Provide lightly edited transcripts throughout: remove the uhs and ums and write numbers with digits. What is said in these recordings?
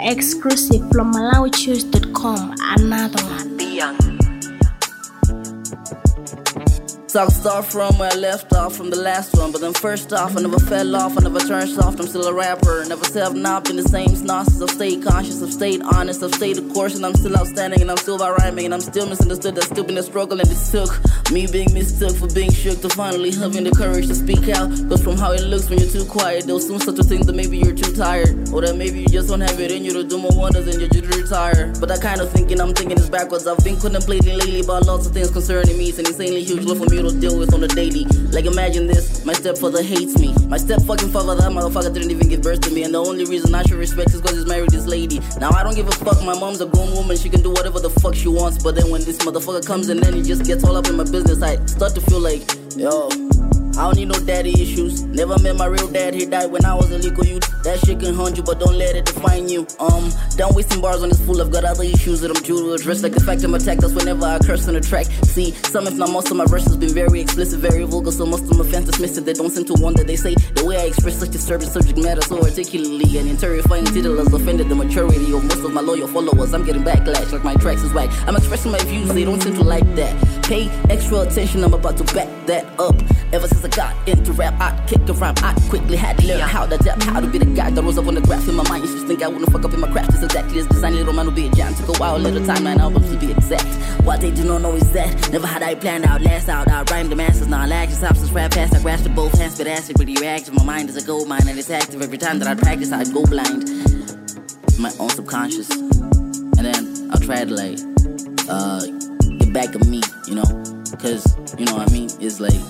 Exclusive from MalawiChoose.com. Another one. Start from where I left off from the last one. But then first off, I never fell off, I never turned soft, I'm still a rapper. Never said I've not been the same since I've stayed conscious, I've stayed honest, I've stayed the course, and I'm still outstanding, and I'm still by rhyming, and I'm still misunderstood, that's still been a struggle, and it took me being mistook for being shook to finally having the courage to speak out. Cause from how it looks when you're too quiet, they'll soon start to think that maybe you're too tired, or that maybe you just don't have it in you to do more wonders and you're due to retire. But that kind of thinking, I'm thinking is backwards. I've been contemplating lately about lots of things concerning me. It's an insanely huge load for me to deal with on the daily. Like imagine this, my stepfather hates me. My step fucking father, that motherfucker didn't even give birth to me, and the only reason I should respect is cause he's married this lady. Now I don't give a fuck, my mom's a grown woman, she can do whatever the fuck she wants. But then when this motherfucker comes in and he just gets all up in my business, I start to feel like, yo, I don't need no daddy issues. Never met my real dad, he died when I was a legal youth. That shit can haunt you, but don't let it define you. Done wasting bars on this fool, I've got other issues that I'm due to address. Like the fact I'm attacked, that's whenever I curse on the track. See, some if not most of my verses been very explicit, very vulgar, so most of my fans dismiss it. They don't seem to wonder, they say the way I express such disturbing subject matter so articulately and in terrifying title has offended the majority of most of my loyal followers. I'm getting backlash like my tracks is whack. I'm expressing my views, they don't seem to like that. Pay extra attention, I'm about to back that up. Ever since I got into rap, I'd kick a rhyme, I quickly had to learn how to adapt, how to be the guy that rose up on the graph in my mind. You just think I wouldn't fuck up in my craft, it's exactly as designed. Little man will be a giant, took a while, little timeline albums to be exact. What they do not know is that never had I planned out, last out, I rhyme the masses, now I lag, just options, rap fast, I grasp with both hands, but acid, pretty reactive. My mind is a gold mine and it's active. Every time that I practice, I'd go blind, my own subconscious, and then I'll try to like, get back at me, you know. Cause, you know what I mean, it's like,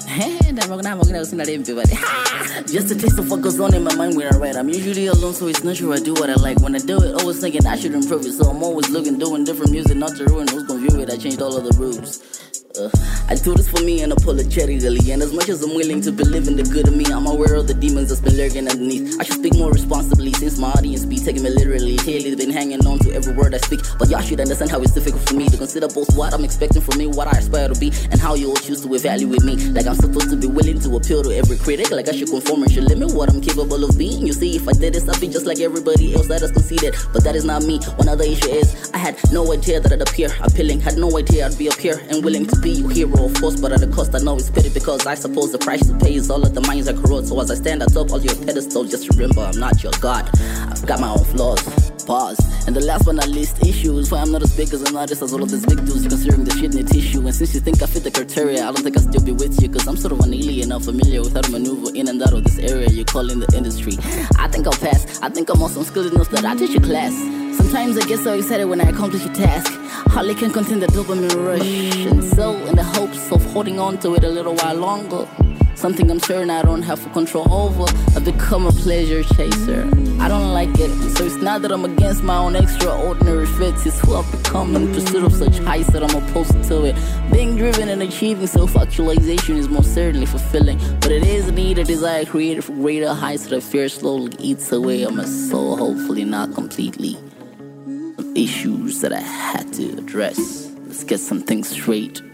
just a taste of what goes on in my mind when I write. I'm usually alone, so it's natural, I do what I like. When I do it, always thinking I should improve it. So I'm always looking, doing different music, not to ruin who's gonna view it. I changed all of the rules. I do this for me unapologetically, and as much as I'm willing to believe in the good of me, I'm aware of the demons that's been lurking underneath. I should speak more responsibly since my audience be taking me literally. Clearly they've been hanging on to every word I speak, but y'all should understand how it's difficult for me to consider both what I'm expecting from me, what I aspire to be, and how you all choose to evaluate me. Like I'm supposed to be willing to appeal to every critic, like I should conform and should limit what I'm capable of being. You see, if I did this, I'd be just like everybody else that has conceded, but that is not me. One other issue is I had no idea that I'd appear appealing, had no idea I'd be up here and willing to be your hero, of course, but at a cost I know it's pity, because I suppose the price to pay is all that the minds are corrupt. So as I stand atop all your pedestals, just remember I'm not your god. I've got my own flaws. Pause. And the last but not least issues, why I'm not as big as an artist as all of these big dudes. You're considering the shit in the tissue, and since you think I fit the criteria, I don't think I'll still be with you, cause I'm sort of an alien, unfamiliar with how to maneuver in and out of this area you call in the industry. I think I'll pass. I think I'm awesome, skilled enough that I teach your class. Sometimes I get so excited when I accomplish a task, hardly can contain the dopamine rush, and so in the hopes of holding on to it a little while longer, something I'm certain I don't have full control over, I've become a pleasure chaser. I don't like it, so it's not that I'm against my own extraordinary fits, it's who I've become in pursuit of such heights that I'm opposed to it. Being driven and achieving self-actualization is most certainly fulfilling, but it is indeed a desire created for greater heights that fear slowly eats away at my soul, hopefully not completely. Some issues that I had to address. Let's get some things straight.